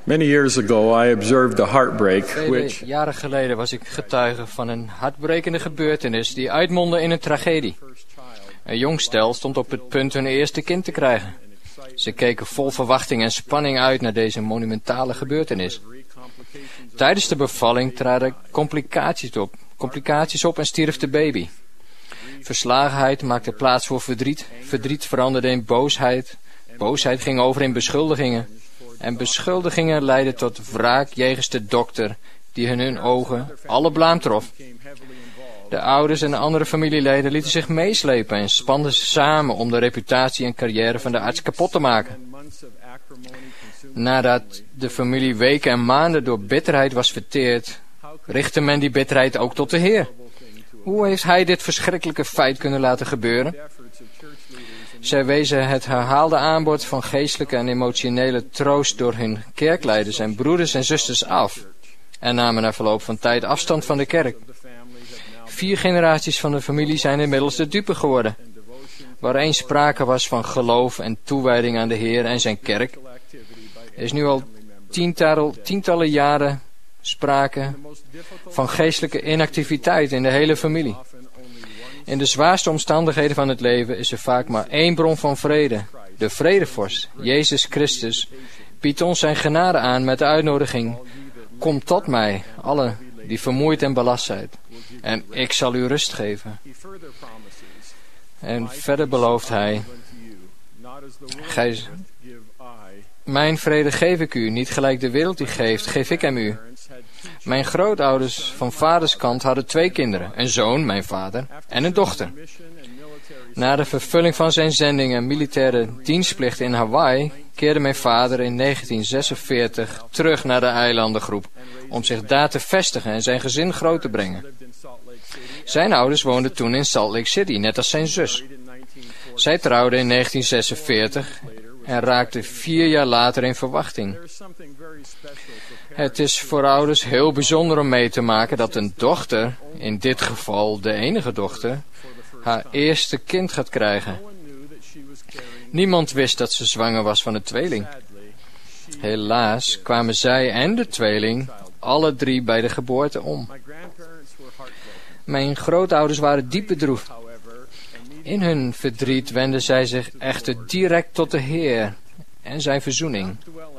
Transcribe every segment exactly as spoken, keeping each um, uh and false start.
Many years ago, I observed a heartbreak, Vele which jaren geleden was ik getuige van een hartbrekende gebeurtenis die uitmondde in een tragedie. Een jong stel stond op het punt hun eerste kind te krijgen. Ze keken vol verwachting en spanning uit naar deze monumentale gebeurtenis. Tijdens de bevalling traden complicaties op, complicaties op en stierf de baby. Verslagenheid maakte plaats voor verdriet. Verdriet veranderde in boosheid. Boosheid ging over in beschuldigingen. En beschuldigingen leidden tot wraak jegens de dokter, die in hun ogen alle blaam trof. De ouders en de andere familieleden lieten zich meeslepen en spanden samen om de reputatie en carrière van de arts kapot te maken. Nadat de familie weken en maanden door bitterheid was verteerd, richtte men die bitterheid ook tot de Heer. Hoe heeft Hij dit verschrikkelijke feit kunnen laten gebeuren? Zij wezen het herhaalde aanbod van geestelijke en emotionele troost door hun kerkleiders en broeders en zusters af en namen na verloop van tijd afstand van de kerk. Vier generaties van de familie zijn inmiddels de dupe geworden, waar eens sprake was van geloof en toewijding aan de Heer en zijn kerk. Er is nu al tientallen, tientallen jaren sprake van geestelijke inactiviteit in de hele familie. In de zwaarste omstandigheden van het leven is er vaak maar één bron van vrede. De vredevorst, Jezus Christus, biedt ons zijn genade aan met de uitnodiging: kom tot mij, allen die vermoeid en belast zijn, en ik zal u rust geven. En verder belooft hij: Gij, mijn vrede geef ik u, niet gelijk de wereld die geeft, geef ik hem u. Mijn grootouders van vaders kant hadden twee kinderen, een zoon, mijn vader, en een dochter. Na de vervulling van zijn zending en militaire dienstplicht in Hawaii keerde mijn vader in negentien zesenveertig terug naar de eilandengroep om zich daar te vestigen en zijn gezin groot te brengen. Zijn ouders woonden toen in Salt Lake City, net als zijn zus. Zij trouwden in negentien zesenveertig en raakte vier jaar later in verwachting. Het is voor ouders heel bijzonder om mee te maken dat een dochter, in dit geval de enige dochter, haar eerste kind gaat krijgen. Niemand wist dat ze zwanger was van een tweeling. Helaas kwamen zij en de tweeling alle drie bij de geboorte om. Mijn grootouders waren diep bedroefd. In hun verdriet wenden zij zich echter direct tot de Heer en zijn verzoening.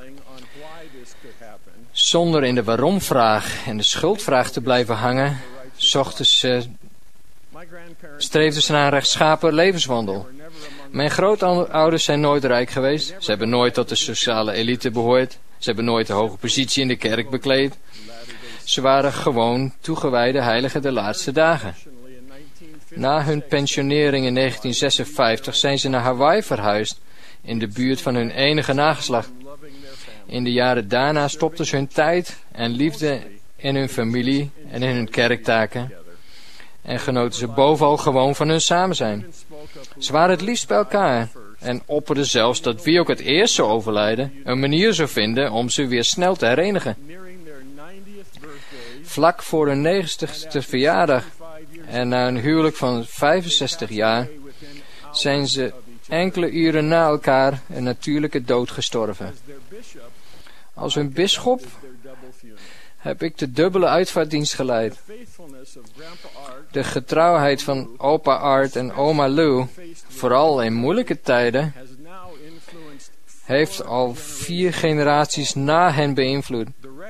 Zonder in de waarom-vraag en de schuldvraag te blijven hangen, zochten ze, streefden ze naar een rechtschapen levenswandel. Mijn grootouders zijn nooit rijk geweest. Ze hebben nooit tot de sociale elite behoord. Ze hebben nooit een hoge positie in de kerk bekleed. Ze waren gewoon toegewijde heiligen de laatste dagen. Na hun pensionering in negentien zesenvijftig zijn ze naar Hawaii verhuisd, in de buurt van hun enige nageslacht. In de jaren daarna stopten ze hun tijd en liefde in hun familie en in hun kerktaken en genoten ze bovenal gewoon van hun samen zijn. Ze waren het liefst bij elkaar en opperden zelfs dat wie ook het eerst zou overlijden een manier zou vinden om ze weer snel te herenigen. Vlak voor hun negentigste verjaardag en na een huwelijk van vijfenzestig jaar zijn ze enkele uren na elkaar een natuurlijke dood gestorven. Als hun bisschop heb ik de dubbele uitvaartdienst geleid. De getrouwheid van opa Art en oma Lou, vooral in moeilijke tijden, heeft al vier generaties na hen beïnvloed.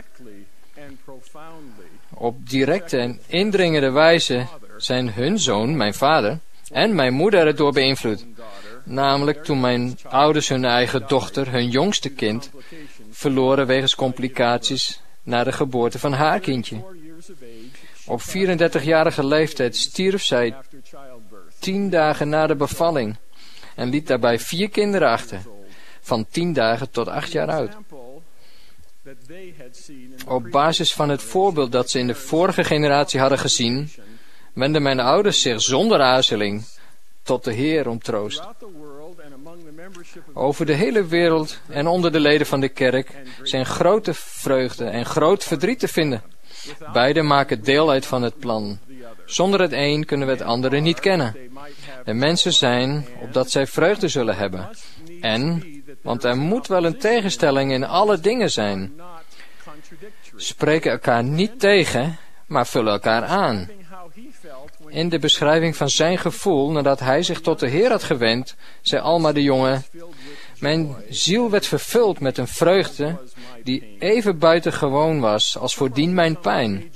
Op directe en indringende wijze zijn hun zoon, mijn vader, en mijn moeder erdoor beïnvloed. Namelijk toen mijn ouders hun eigen dochter, hun jongste kind, verloren wegens complicaties na de geboorte van haar kindje. Op vierendertigjarige leeftijd stierf zij tien dagen na de bevalling en liet daarbij vier kinderen achter, van tien dagen tot acht jaar oud. Op basis van het voorbeeld dat ze in de vorige generatie hadden gezien, wenden mijn ouders zich zonder aarzeling tot de Heer om troost. Over de hele wereld en onder de leden van de kerk zijn grote vreugde en groot verdriet te vinden. Beide maken deel uit van het plan. Zonder het een kunnen we het andere niet kennen. De mensen zijn opdat zij vreugde zullen hebben. En Want er moet wel een tegenstelling in alle dingen zijn. Spreken elkaar niet tegen, maar vullen elkaar aan. In de beschrijving van zijn gevoel, nadat hij zich tot de Heer had gewend, zei Alma de jonge: mijn ziel werd vervuld met een vreugde die even buitengewoon was als voordien mijn pijn.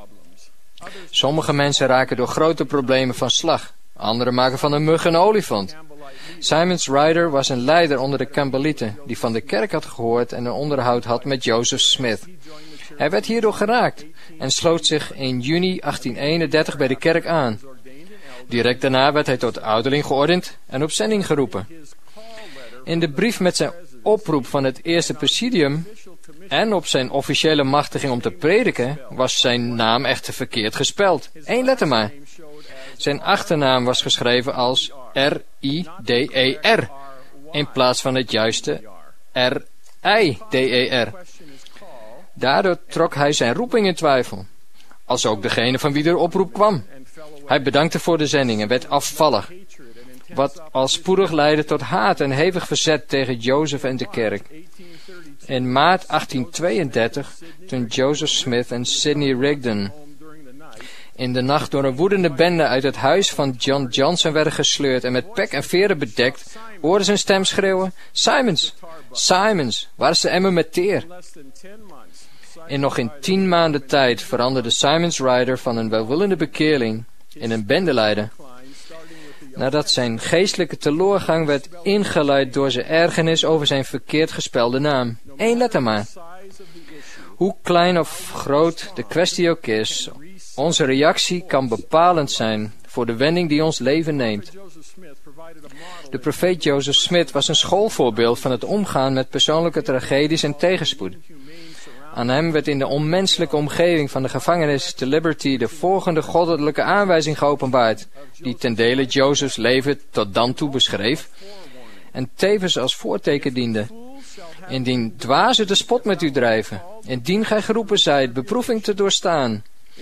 Sommige mensen raken door grote problemen van slag. Anderen maken van een mug een olifant. Simons Ryder was een leider onder de Campbellieten, die van de kerk had gehoord en een onderhoud had met Joseph Smith. Hij werd hierdoor geraakt en sloot zich in juni achttien eenendertig bij de kerk aan. Direct daarna werd hij tot ouderling geordend en op zending geroepen. In de brief met zijn oproep van het eerste presidium en op zijn officiële machtiging om te prediken, was zijn naam echter verkeerd gespeld. Eén letter maar. Zijn achternaam was geschreven als R I D E R in plaats van het juiste R I D E R. Daardoor trok hij zijn roeping in twijfel, als ook degene van wie de oproep kwam. Hij bedankte voor de zending en werd afvallig, wat al spoedig leidde tot haat en hevig verzet tegen Jozef en de kerk. In maart achttien tweeëndertig, toen Joseph Smith en Sidney Rigdon in de nacht door een woedende bende uit het huis van John Johnson werden gesleurd en met pek en veren bedekt, hoorden ze een stem schreeuwen: Simons, Simons, waar is de emmer met teer? In nog in tien maanden tijd veranderde Simons Ryder van een welwillende bekeerling in een bendeleider, nadat zijn geestelijke teloorgang werd ingeleid door zijn ergernis over zijn verkeerd gespelde naam. Eén letter maar. Hoe klein of groot de kwestie ook is, onze reactie kan bepalend zijn voor de wending die ons leven neemt. De profeet Joseph Smith was een schoolvoorbeeld van het omgaan met persoonlijke tragedies en tegenspoed. Aan hem werd in de onmenselijke omgeving van de gevangenis te Liberty de volgende goddelijke aanwijzing geopenbaard, die ten dele Josephs leven tot dan toe beschreef en tevens als voorteken diende. Indien dwazen de spot met u drijven, indien gij geroepen zijt beproeving te doorstaan,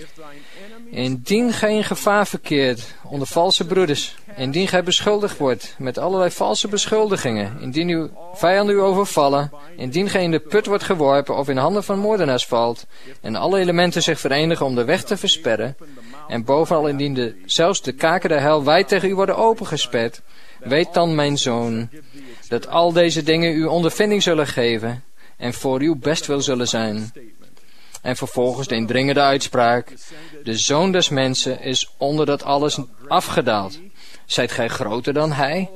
indien gij in gevaar verkeert onder valse broeders, indien gij beschuldigd wordt met allerlei valse beschuldigingen, indien uw vijanden u overvallen, indien gij in de put wordt geworpen of in handen van moordenaars valt, en alle elementen zich verenigen om de weg te versperren, en bovenal indien de, zelfs de kaken der hel wijd tegen u worden opengesperd, weet dan, mijn zoon, dat al deze dingen u ondervinding zullen geven en voor uw bestwil zullen zijn. En vervolgens de indringende uitspraak: de Zoon des Mensen is onder dat alles afgedaald. Zijt gij groter dan hij?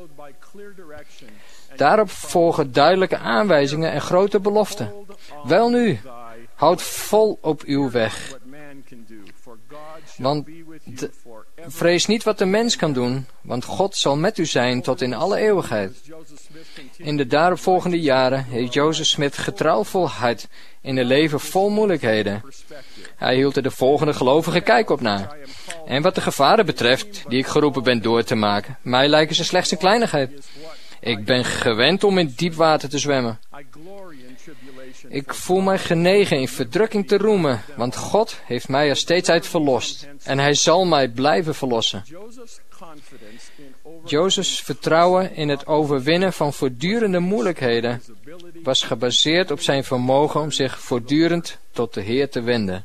Daarop volgen duidelijke aanwijzingen en grote beloften. Welnu, houd vol op uw weg. Want de, vrees niet wat de mens kan doen, want God zal met u zijn tot in alle eeuwigheid. In de daaropvolgende jaren heeft Joseph Smith getrouw volhard in een leven vol moeilijkheden. Hij hield er de volgende gelovige kijk op na. En wat de gevaren betreft, die ik geroepen ben door te maken, mij lijken ze slechts een kleinigheid. Ik ben gewend om in diep water te zwemmen. Ik voel mij genegen in verdrukking te roemen, want God heeft mij er steeds uit verlost. En hij zal mij blijven verlossen. Joseph's vertrouwen in het overwinnen van voortdurende moeilijkheden was gebaseerd op zijn vermogen om zich voortdurend tot de Heer te wenden.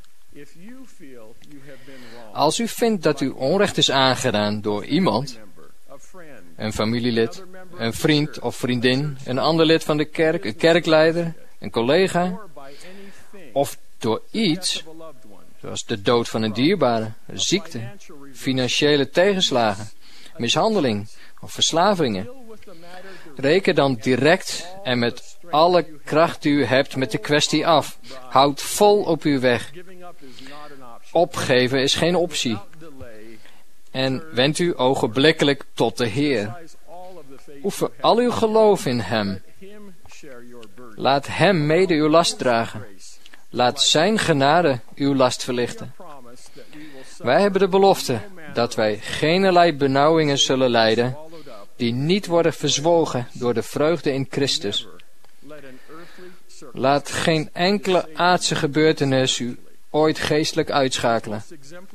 Als u vindt dat u onrecht is aangedaan door iemand, een familielid, een vriend of vriendin, een ander lid van de kerk, een kerkleider, een collega, of door iets, zoals de dood van een dierbare, ziekte, financiële tegenslagen, mishandeling of verslavingen, reken dan direct en met alle kracht die u hebt met de kwestie af. Houd vol op uw weg. Opgeven is geen optie. En wend u ogenblikkelijk tot de Heer. Oefen al uw geloof in Hem. Laat Hem mede uw last dragen. Laat Zijn genade uw last verlichten. Wij hebben de belofte dat wij geenerlei benauwingen zullen lijden die niet worden verzwolgen door de vreugde in Christus. Laat geen enkele aardse gebeurtenis u ooit geestelijk uitschakelen.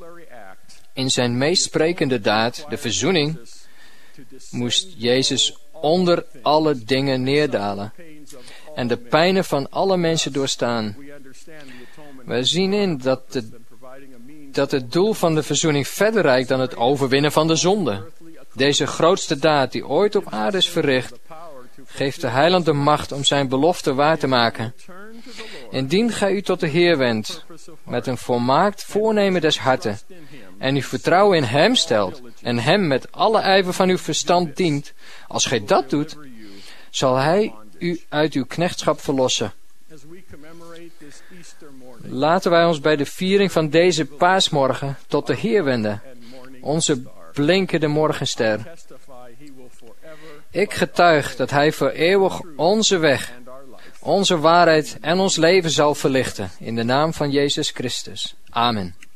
In zijn meest sprekende daad, de verzoening, moest Jezus onder alle dingen neerdalen en de pijnen van alle mensen doorstaan. Wij zien in dat, de, dat het doel van de verzoening verder reikt dan het overwinnen van de zonde. Deze grootste daad die ooit op aarde is verricht, geeft de heiland de macht om zijn belofte waar te maken. Indien gij u tot de Heer wendt, met een volmaakt voornemen des harten, en uw vertrouwen in Hem stelt, en Hem met alle ijver van uw verstand dient, als gij dat doet, zal Hij u uit uw knechtschap verlossen. Laten wij ons bij de viering van deze paasmorgen tot de Heer wenden, onze blinkende morgenster. Ik getuig dat Hij voor eeuwig onze weg, onze waarheid en ons leven zal verlichten, in de naam van Jezus Christus. Amen.